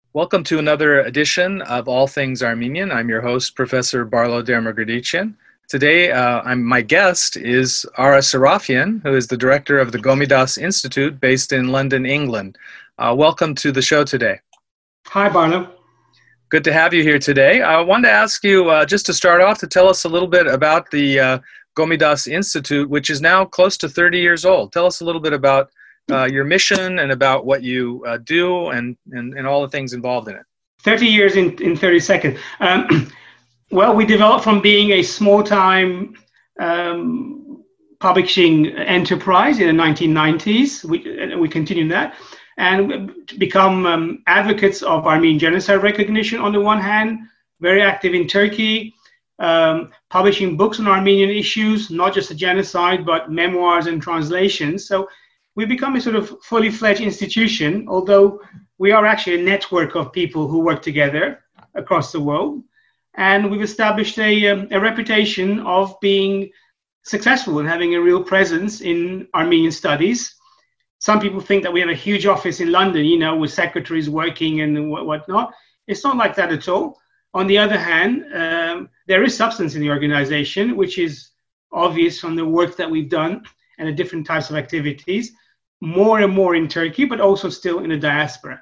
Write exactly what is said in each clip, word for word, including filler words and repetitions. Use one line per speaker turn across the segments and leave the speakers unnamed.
Welcome to another edition of All Things Armenian. I'm your host, Professor Barlo Dermagradician. Today, uh, I'm, my guest is Ara Sarafian, who is the director of the Gomidas Institute based in London, England. Uh, welcome to the show today.
Hi, Barlo.
Good to have you here today. I wanted to ask you, uh, just to start off, to tell us a little bit about the uh, Gomidas Institute, which is now close to thirty years old. Tell us a little bit about Uh, your mission and about what you uh, do and, and, and all the things involved in it.
thirty years in, in thirty seconds. Um, well, we developed from being a small-time um, publishing enterprise in the nineteen nineties. We, we continued that and become um, advocates of Armenian genocide recognition on the one hand, very active in Turkey, um, publishing books on Armenian issues, not just the genocide, but memoirs and translations. So we become a sort of fully fledged institution, although we are actually a network of people who work together across the world. And we've established a, um, a reputation of being successful and having a real presence in Armenian studies. Some people think that we have a huge office in London, you know, with secretaries working and what, whatnot. It's not like that at all. On the other hand, um, there is substance in the organization, which is obvious from the work that we've done and the different types of activities, more and more in Turkey, but also still in the diaspora.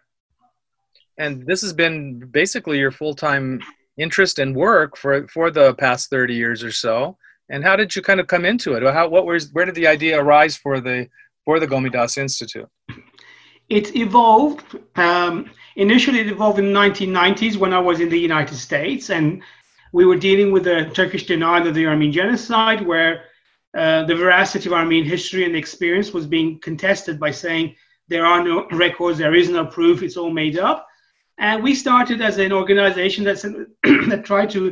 And this has been basically your full-time interest and work for, for the past thirty years or so. And how did you kind of come into it? How, what was, where did the idea arise for the, for the Gomidas Institute?
It evolved, um, initially it evolved in the nineteen nineties when I was in the United States, and we were dealing with the Turkish denial of the Armenian genocide, where Uh, the veracity of Armenian history and experience was being contested by saying there are no records, there is no proof, it's all made up. And we started as an organization that's, that tried to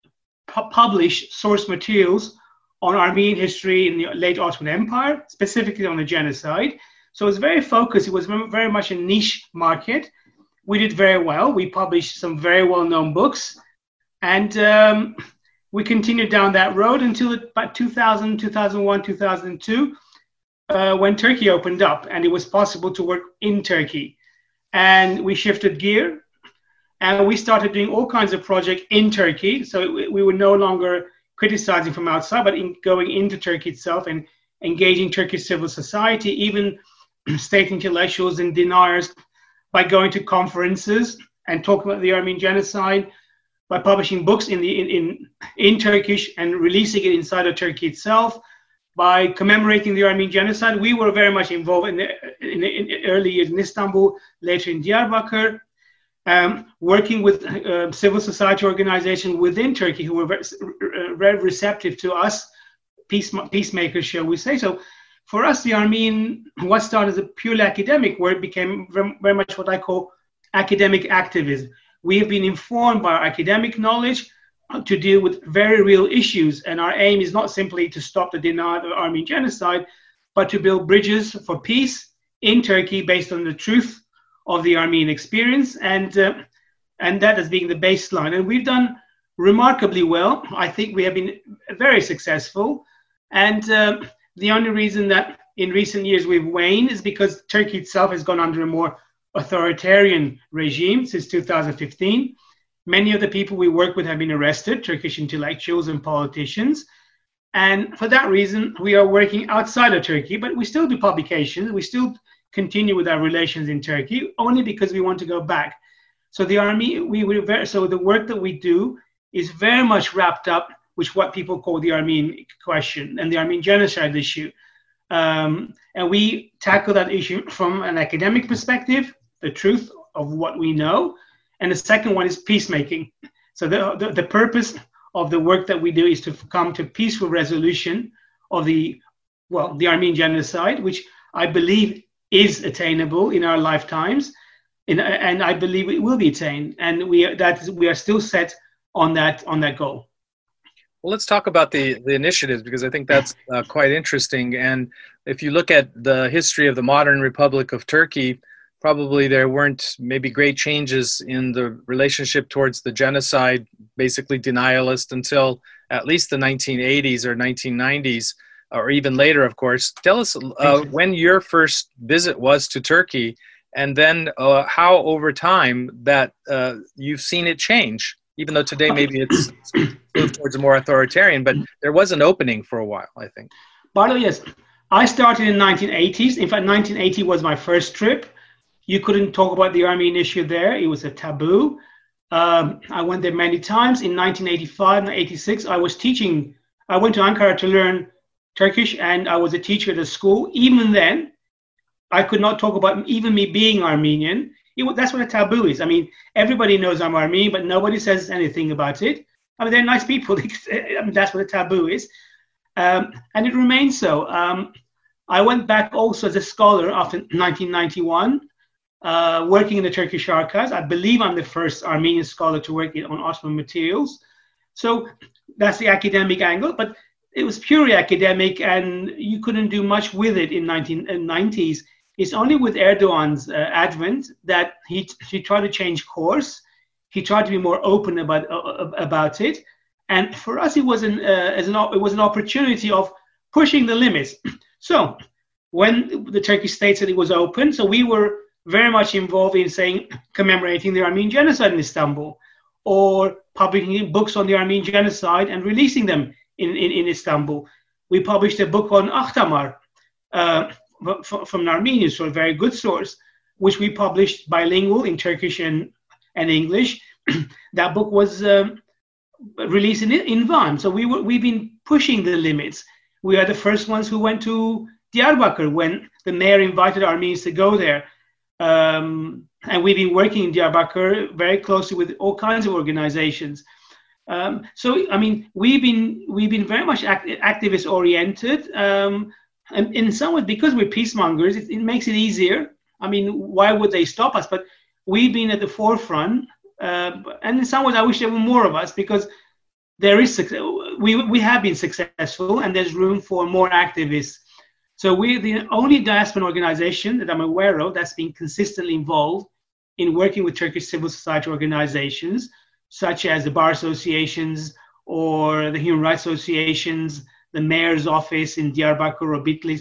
pu- publish source materials on Armenian history in the late Ottoman Empire, specifically on the genocide. So it was very focused, it was very much a niche market. We did very well, we published some very well-known books. And um, we continued down that road until about two thousand, two thousand one, two thousand two, uh, when Turkey opened up and it was possible to work in Turkey. And we shifted gear and we started doing all kinds of projects in Turkey. So we were no longer criticizing from outside, but in going into Turkey itself and engaging Turkish civil society, even state intellectuals and deniers, by going to conferences and talking about the Armenian genocide, by publishing books in, the, in, in, in Turkish and releasing it inside of Turkey itself, by commemorating the Armenian genocide. We were very much involved in the, in the in early years in Istanbul, later in Diyarbakir, um, working with uh, civil society organizations within Turkey who were very, very receptive to us, peace, peacemakers, shall we say. So for us, the Armenian, what started as a purely academic work became very, very much what I call academic activism. We have been informed by our academic knowledge to deal with very real issues. And our aim is not simply to stop the denial of Armenian genocide, but to build bridges for peace in Turkey based on the truth of the Armenian experience. And, uh, and that as being the baseline. And we've done remarkably well. I think we have been very successful. And uh, the only reason that in recent years we've waned is because Turkey itself has gone under a more authoritarian regime since two thousand fifteen. Many of the people we work with have been arrested, Turkish intellectuals and politicians. And for that reason, we are working outside of Turkey, but we still do publications. We still continue with our relations in Turkey, only because we want to go back. So the army, we were very, so the work that we do is very much wrapped up with what people call the Armenian question and the Armenian genocide issue. Um, and we tackle that issue from an academic perspective, the truth of what we know. And the second one is peacemaking. So the, the, the purpose of the work that we do is to come to peaceful resolution of the, well, the Armenian genocide, which I believe is attainable in our lifetimes. And, and I believe it will be attained. And we, that is, we are still set on that, on that goal.
Well, let's talk about the, the initiatives, because I think that's uh, quite interesting. And if you look at the history of the modern Republic of Turkey, probably there weren't maybe great changes in the relationship towards the genocide, basically denialist, until at least the nineteen eighties or nineteen nineties, or even later, of course. Tell us uh, when your first visit was to Turkey and then uh, how over time that uh, you've seen it change, even though today maybe it's moved towards a more authoritarian, but there was an opening for a while, I think.
Barlow, yes. I started in nineteen eighties. In fact, nineteen eighty was my first trip. You couldn't talk about the Armenian issue there. It was a taboo. Um, I went there many times. In nineteen eighty-five and eighty-six, I was teaching. I went to Ankara to learn Turkish, and I was a teacher at a school. Even then, I could not talk about even me being Armenian. It, that's what a taboo is. I mean, everybody knows I'm Armenian, but nobody says anything about it. I mean, they're nice people. I mean, that's what a taboo is. Um, and it remains so. Um, I went back also as a scholar after nineteen ninety-one, uh, working in the Turkish archives. I believe I'm the first Armenian scholar to work in, on Ottoman materials. So that's the academic angle, but it was purely academic, and you couldn't do much with it in nineteen nineties. It's only with Erdogan's uh, advent that he, he tried to change course. He tried to be more open about, uh, about it. And for us, it was an, uh, as an it was an opportunity of pushing the limits. So when the Turkish state said it was open, so we were very much involved in saying, commemorating the Armenian genocide in Istanbul, or publishing books on the Armenian genocide and releasing them in, in, in Istanbul. We published a book on Akhtamar uh, from an Armenian, so a very good source, which we published bilingual in Turkish and, and English. That book was um, released in, in Van. So we were, we've been pushing the limits. We are the first ones who went to Diyarbakir when the mayor invited Armenians to go there. Um, and we've been working in Diyarbakir very closely with all kinds of organizations. Um, so, I mean, we've been we've been very much act, activist oriented, um, and in some ways, because we're peacemongers, it, it makes it easier. I mean, why would they stop us? But we've been at the forefront, uh, and in some ways, I wish there were more of us, because there is we we have been successful, and there's room for more activists. So we're the only diaspora organization that I'm aware of that's been consistently involved in working with Turkish civil society organizations, such as the bar associations or the human rights associations, the mayor's office in Diyarbakir or Bitlis.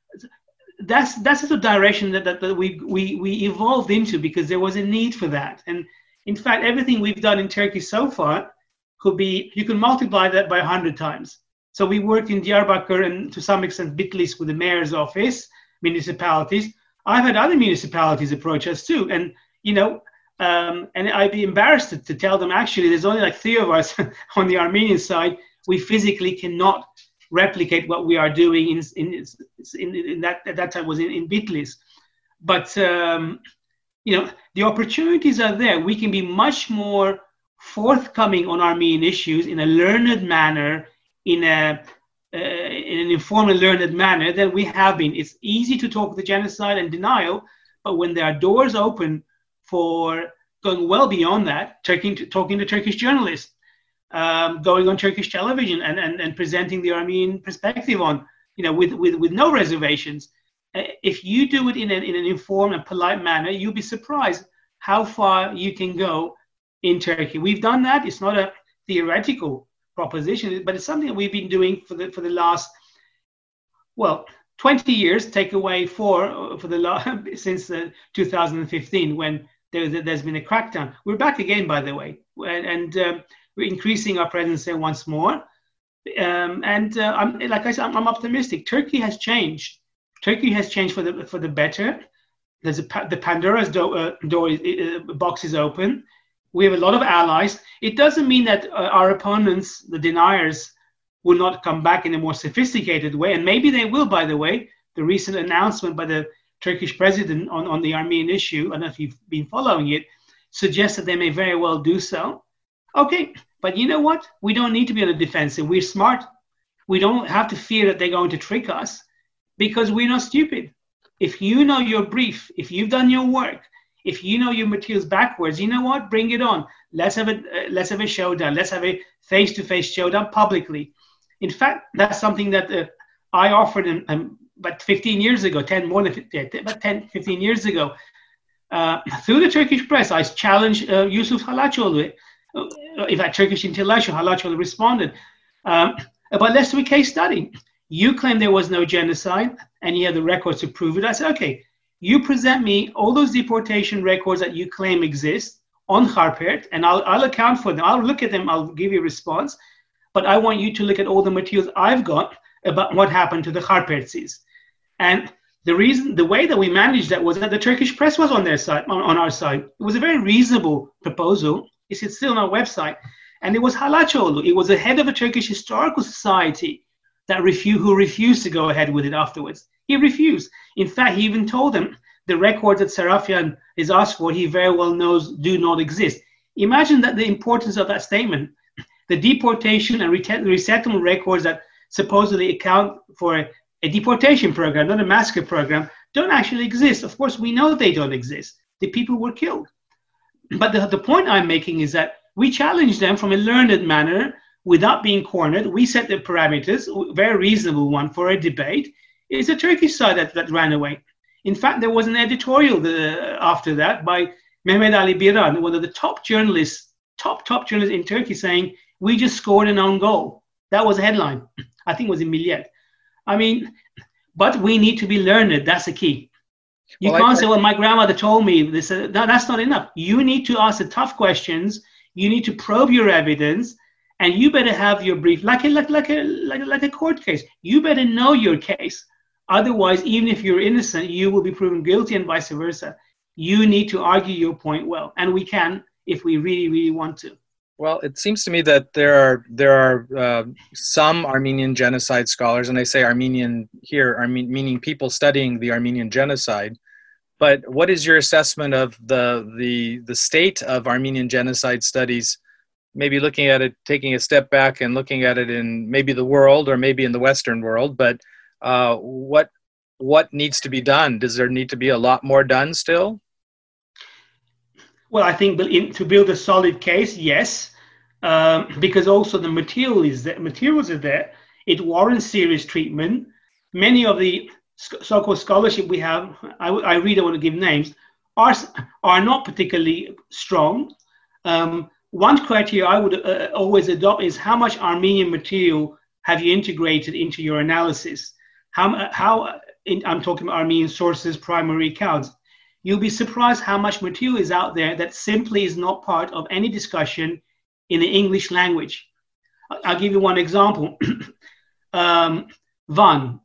That's that's the direction that, that, that we, we, we evolved into, because there was a need for that. And in fact, everything we've done in Turkey so far could be, you can multiply that by a hundred times. So we worked in Diyarbakir and to some extent Bitlis with the mayor's office, municipalities. I've had other municipalities approach us too. And, you know, um, and I'd be embarrassed to, to tell them, actually, there's only like three of us on the Armenian side. We physically cannot replicate what we are doing in, in, in, in that, at that time was in, in Bitlis. But, um, you know, the opportunities are there. We can be much more forthcoming on Armenian issues in a learned manner, in a uh, in an informed and learned manner than we have been. It's easy to talk the genocide and denial, but when there are doors open for going well beyond that, talking to, talking to Turkish journalists, um, going on Turkish television and, and, and presenting the Armenian perspective on, you know, with, with, with no reservations. Uh, if you do it in an, in an informed and polite manner, you'll be surprised how far you can go in Turkey. We've done that. It's not a theoretical proposition, but it's something that we've been doing for the for the last, well, twenty years. Take away four for the last since uh, two thousand fifteen, when there, there's been a crackdown. We're back again, by the way, and, and uh, we're increasing our presence there once more. Um, and uh, I'm, like I said, I'm, I'm optimistic. Turkey has changed. Turkey has changed for the for the better. There's a the Pandora's door, uh, door uh, box is open. We have a lot of allies. It doesn't mean that uh, our opponents, the deniers, will not come back in a more sophisticated way. And maybe they will, by the way. The recent announcement by the Turkish president on, on the Armenian issue, I don't know if you've been following it, suggests that they may very well do so. Okay, but you know what? We don't need to be on the defensive. We're smart. We don't have to fear that they're going to trick us, because we're not stupid. If you know your brief, if you've done your work, if you know your materials backwards, you know what? Bring it on. Let's have a uh, let's have a showdown. Let's have a face-to-face showdown publicly. In fact, that's something that uh, I offered in, um, but fifteen years ago, ten more than about ten, fifteen years ago, uh, through the Turkish press. I challenged uh, Yusuf Halaçoğlu, uh, in fact, Turkish intellectual Halaçoğlu responded um, about let's do a case study. You claim there was no genocide, and you have the records to prove it. I said, okay. You present me all those deportation records that you claim exist on Harpert, and I'll, I'll account for them. I'll look at them. I'll give you a response. But I want you to look at all the materials I've got about what happened to the Harpertsis. And the reason, the way that we managed that was that the Turkish press was on their side, on, on our side. It was a very reasonable proposal. It's still on our website. And it was Halaçoğlu. It was the head of a Turkish historical society that refu- who refused to go ahead with it afterwards. He refused. In fact, he even told them the records that Sarafyan is asked for, he very well knows do not exist. Imagine that the importance of that statement. The deportation and ret- resettlement records that supposedly account for a, a deportation program, not a massacre program, don't actually exist. Of course, we know they don't exist. The people were killed. But the, the point I'm making is that we challenged them from a learned manner without being cornered. We set the parameters, a very reasonable one for a debate. It's the Turkish side that, that ran away. In fact, there was an editorial the, after that by Mehmet Ali Biran, one of the top journalists, top, top journalists in Turkey, saying, we just scored an own goal. That was a headline. I think it was in Milliyet. I mean, but we need to be learned. That's the key. You well, can't I, say, well, my grandmother told me this. Uh, no, that's not enough. You need to ask the tough questions. You need to probe your evidence. And you better have your brief, like a, like, like, a, like, like a court case. You better know your case. Otherwise, even if you're innocent, you will be proven guilty and vice versa. You need to argue your point well. And we can if we really, really want to.
Well, it seems to me that there are there are uh, some Armenian genocide scholars, and I say Armenian here, Arme- meaning people studying the Armenian genocide. But what is your assessment of the the the state of Armenian genocide studies? Maybe looking at it, taking a step back and looking at it in maybe the world or maybe in the Western world. But uh, what what needs to be done? Does there need to be a lot more done still?
Well, I think to build a solid case, yes, um, because also the material is there, materials are there. It warrants serious treatment. Many of the so-called scholarship we have, I, I really don't want to give names, are, are not particularly strong. Um, one criteria I would uh, always adopt is how much Armenian material have you integrated into your analysis? How, how in, I'm talking about Armenian sources, primary accounts. You'll be surprised how much material is out there that simply is not part of any discussion in the English language. I'll give you one example. um, Van.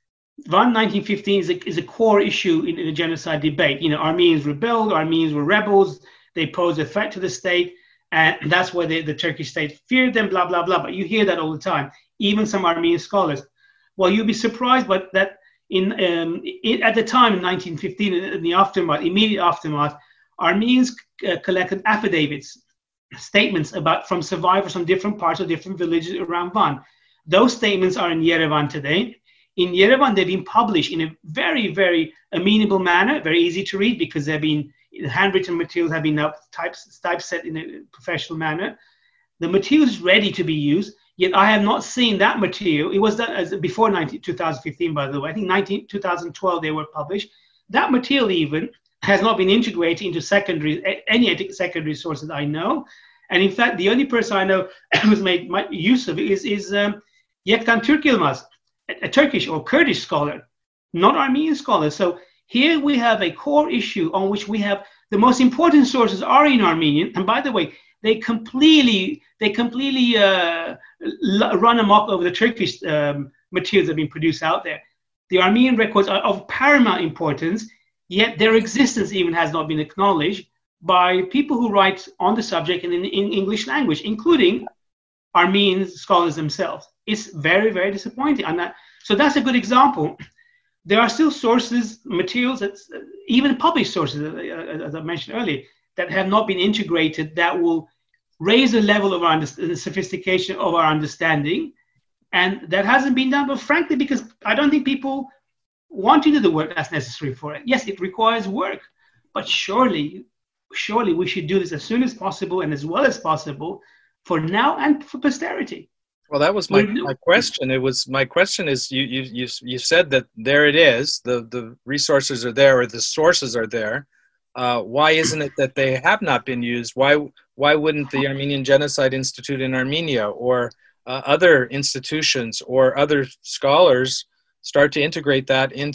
Van nineteen fifteen is a, is a core issue in, in the genocide debate. You know, Armenians rebelled, Armenians were rebels, they posed a threat to the state, and that's why they, the Turkish state feared them, blah, blah, blah. But you hear that all the time, even some Armenian scholars. Well, you'll be surprised, but that In, um, in, at the time in nineteen fifteen, in the aftermath, immediate aftermath, Armenians uh, collected affidavits, statements about from survivors from different parts of different villages around Van. Those statements are in Yerevan today. In Yerevan, they've been published in a very, very amenable manner, very easy to read because they've been handwritten materials have been now types, typeset in a professional manner. The material is ready to be used. Yet I have not seen that material. It was done as before nineteen, twenty fifteen, by the way. I think nineteen, twenty twelve they were published. That material even has not been integrated into secondary any secondary sources I know. And in fact, the only person I know who's made use of it is, is um, Yektan Türk Yılmaz, a, a Turkish or Kurdish scholar, not Armenian scholar. So here we have a core issue on which we have the most important sources are in Armenian. And by the way, they completely they completely uh, run amok over the Turkish um, materials that have been produced out there. The Armenian records are of paramount importance, yet their existence even has not been acknowledged by people who write on the subject in, in, in English language, including Armenian scholars themselves. It's very, very disappointing. I'm not, so that's a good example. There are still sources, materials, that, even published sources, as I mentioned earlier, that have not been integrated that will raise the level of our the sophistication of our understanding. And that hasn't been done, but frankly, because I don't think people want to do the work that's necessary for it. Yes, it requires work, but surely, surely we should do this as soon as possible and as well as possible for now and for posterity.
Well, that was my, my question. It was my question is you you you you said that there it is, the the resources are there or the sources are there. Uh, why isn't it that they have not been used? Why why wouldn't the Armenian Genocide Institute in Armenia or uh, other institutions or other scholars start to integrate that into it?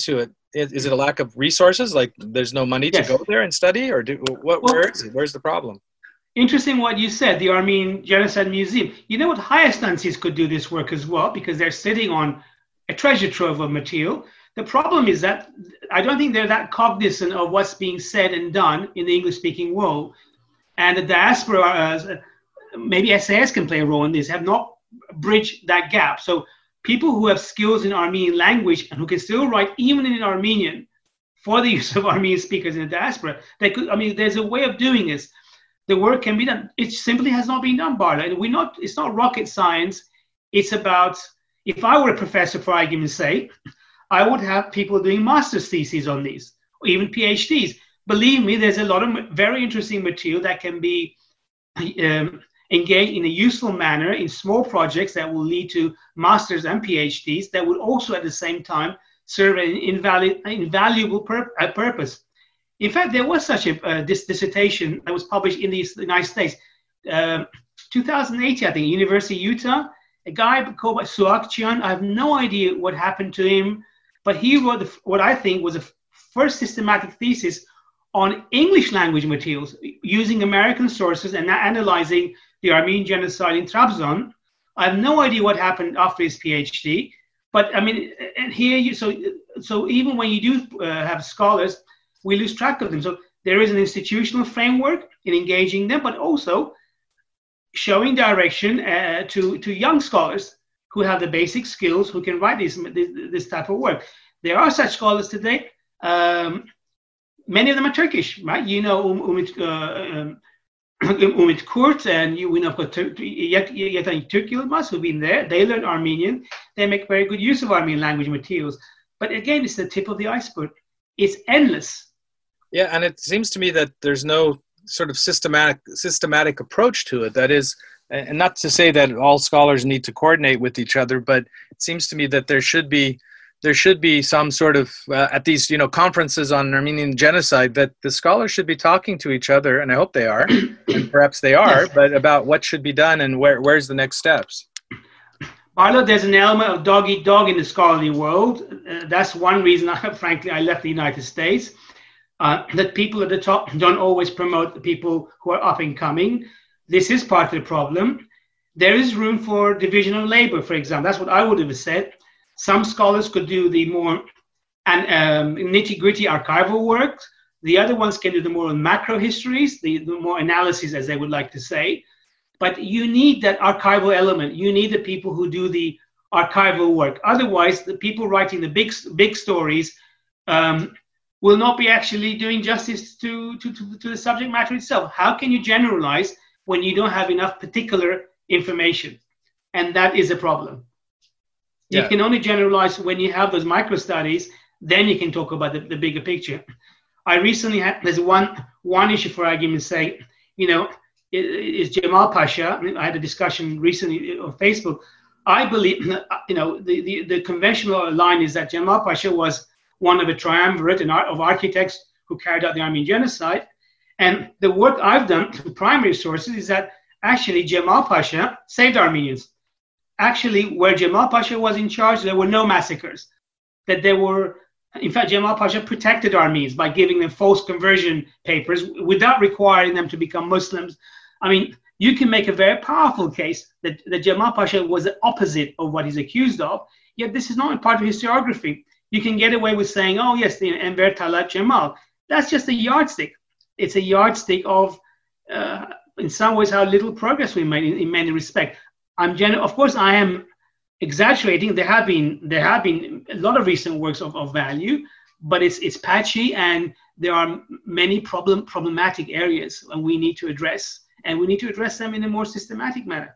Is, is it a lack of resources? Like there's no money
Yes.
to go there and study, or do what?
Well,
where is it? Where's the problem?
Interesting what you said, the Armenian Genocide Museum. You know what, higher studies could do this work as well because they're sitting on a treasure trove of material. The problem is that I don't think they're that cognizant of what's being said and done in the English-speaking world. And the diaspora, uh, maybe S A S can play a role in this, have not bridged that gap. So people who have skills in Armenian language and who can still write even in Armenian for the use of Armenian speakers in the diaspora, they could, I mean, there's a way of doing this. The work can be done. It simply has not been done, Barla. We're not, it's not rocket science. It's about, if I were a professor, for argument's sake, I would have people doing master's theses on these, or even PhDs. Believe me, there's a lot of very interesting material that can be um, engaged in a useful manner in small projects that will lead to masters and PhDs that would also at the same time serve an invalu- invaluable pur- uh, purpose. In fact, there was such a uh, this dissertation that was published in the United States, uh, two thousand eighteen, I think, University of Utah. A guy called Suakchian. I have no idea what happened to him, but he wrote the, what I think was a first systematic thesis on English language materials using American sources and analyzing the Armenian genocide in Trabzon. I have no idea what happened after his PhD, but I mean, and here you so so even when you do uh, have scholars, we lose track of them. So there is an institutional framework in engaging them, but also showing direction uh, to, to young scholars who have the basic skills, who can write this, this, this type of work. There are such scholars today. Um, many of them are Turkish, right? You know um, Umit, uh, um, Umit Kurt, and you, we know Yetan Türk Yılmaz, who've been there. They learn Armenian. They make very good use of Armenian language materials. But again, it's the tip of the iceberg. It's endless.
Yeah, and it seems to me that there's no sort of systematic systematic approach to it. That is, and not to say that all scholars need to coordinate with each other, but it seems to me that there should be there should be some sort of uh, at these you know conferences on Armenian genocide that the scholars should be talking to each other, and I hope they are, and perhaps they are, but about what should be done and where where's the next steps.
Barlo, there's an element of dog eat dog in the scholarly world. Uh, that's one reason, I, frankly, I left the United States. Uh, that people at the top don't always promote the people who are up and coming. This is part of the problem. There is room for division of labor, for example. That's what I would have said. Some scholars could do the more and um, nitty-gritty archival work. The other ones can do the more macro histories, the, the more analysis, as they would like to say. But you need that archival element. You need the people who do the archival work. Otherwise, the people writing the big, big stories um, will not be actually doing justice to, to, to, to the subject matter itself. How can you generalize when you don't have enough particular information? And that is a problem. Yeah. You can only generalize when you have those micro studies, then you can talk about the, the bigger picture. I recently had, there's one, one issue for argument's sake, you know, is Jamal Pasha. I had a discussion recently on Facebook. I believe, you know, the, the, the conventional line is that Jamal Pasha was one of a triumvirate of architects who carried out the Armenian genocide. And the work I've done through primary sources is that actually Jamal Pasha saved Armenians. Actually, where Jamal Pasha was in charge, there were no massacres. That there were, in fact, Jamal Pasha protected Armenians by giving them false conversion papers without requiring them to become Muslims. I mean, you can make a very powerful case that, that Jamal Pasha was the opposite of what he's accused of, yet this is not a part of historiography. You can get away with saying, oh, yes, the Enver Talat Jamal. That's just a yardstick. It's a yardstick of, uh, in some ways, how little progress we made in, in many respects. I'm gen- of course, I am exaggerating. There have been there have been a lot of recent works of, of value, but it's it's patchy, and there are many problem problematic areas, and we need to address, and we need to address them in a more systematic manner.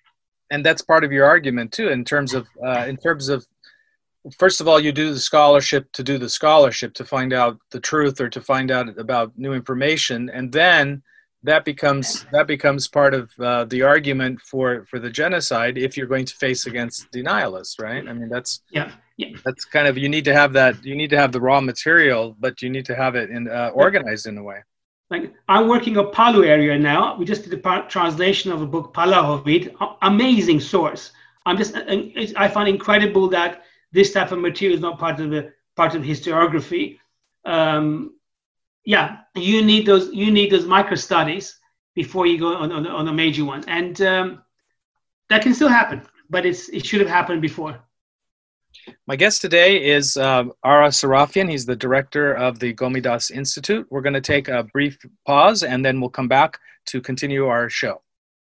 And that's part of your argument too, in terms of uh, in terms of. First of all, you do the scholarship to do the scholarship, to find out the truth or to find out about new information. And then that becomes that becomes part of uh, the argument for, for the genocide if you're going to face against denialists, right? I mean, that's
yeah, yeah.
That's kind of, you need to have that, you need to have the raw material, but you need to have it in, uh, organized in a way.
Like, I'm working on Palu area now. We just did a translation of a book, Palahovid, amazing source. I'm just, I find incredible that this type of material is not part of the part of historiography. Um, yeah, you need those you need those micro studies before you go on, on, on a major one, and um, that can still happen, but it's it should have happened before.
My guest today is uh, Ara Sarafian. He's the director of the Gomidas Institute. We're going to take a brief pause, and then we'll come back to continue our show.